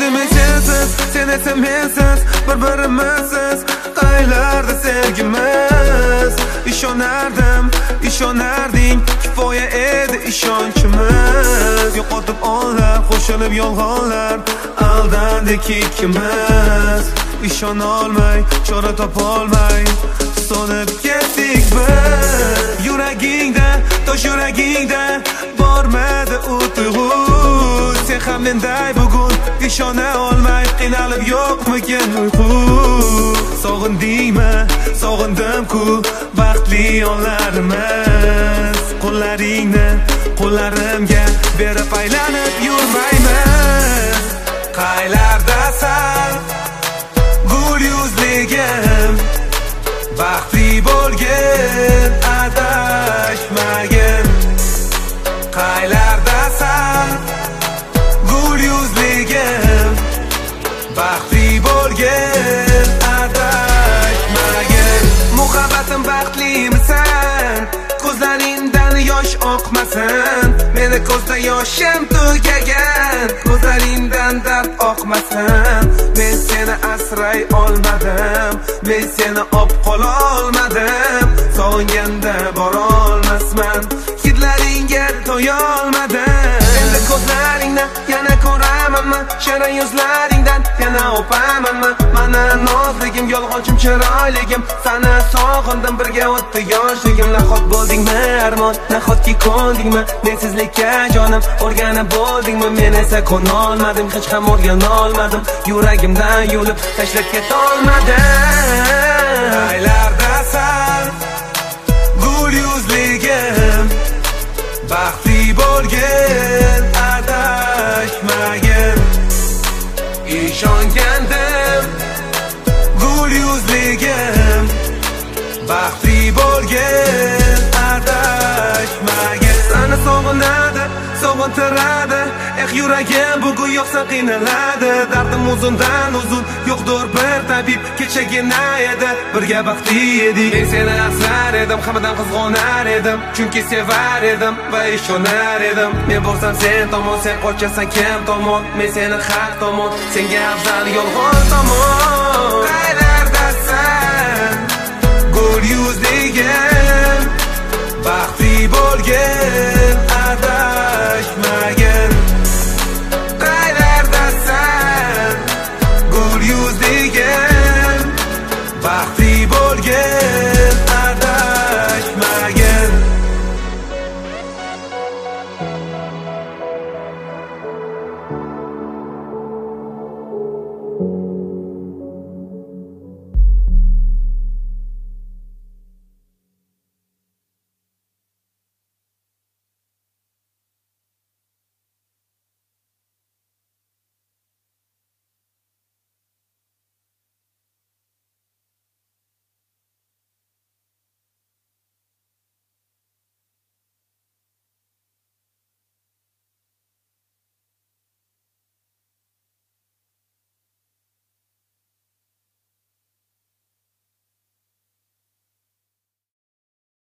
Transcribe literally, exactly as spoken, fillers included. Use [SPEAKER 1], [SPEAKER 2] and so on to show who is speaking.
[SPEAKER 1] Endi men sensiz, sen esa mensiz, bir-birimizsiz. Qaylarda sevgimiz? Ishonardim, ishonarding, kifoya edi ishonchimiz. Yo'qotib onlar, qo'shilib yolg'onlar, aldandik ikkimiz. İshona olmay, chora topolmay, so'nib ketdik biz. Yuragingda, tosh yuragingda bormadi u tuyg'u. Sen ham menday bugun ishona olmay, qiynalib yo'qmikin uyqu. Sog'indingmi, sog'indim-ku baxtli onlarimiz. Qo'llaringni qo'llarimga berib aylanib yurmaymiz. Qaylardasan gul yuzligim, baxtli bo'lgin, adashmagin. Qaylardasan gul yuzligim, baxtli bo'lgin, adashmagin. Muhabbatim baxtlimisan, ko'zlaringdan yosh oqmasin. Meni ko'zda yoshim tugagan, ko'zlaringdan dard oqmasin. Men seni asray olmadim, men seni op qola olmadim. Sog'inganda bora olmasman, hidlaringga to'ya olmadim. Endi ko'zlaringni yana ko'ramanmi, shirin yuzlaringdan yana o'pamanmi? Mana nozligim, yolg'onchim, chiroyligim, seni sog'indim, birga o'tdi yoshligim. Nahot bo'ldingmi armon, nahotki ko'ndingmi mensizlikka jonim, o'rganib bo'ldingmi? Men esa ko'na olmadim, hech ham o'rgana olmadim. Yuragimdan yulib tashlab ketolmadim. Qaylardasan gul yuzligim, baxtli bo'lgin, adashmagin. Ishongandim gul yuzligim, baxtli bo'lgin, adashmagin. Seni sog'inadi, sog'intiradi, eh yuragim bugun yo'qsa qiynaladi. Dardim uzundan uzun, yo'qdir bir tabib, kechagina edi, birga baxtli edik. Men seni asrar edim, hammadan qizg'onar edim, chunki sevar edim va ishonar edim. Men bo'lsam sen tomon, sen qochasan kim tomon? Men seni haq tomon, senga afzal yolg'on tomon. Qaylardasan gul yuzligim, baxtli bo'lgin,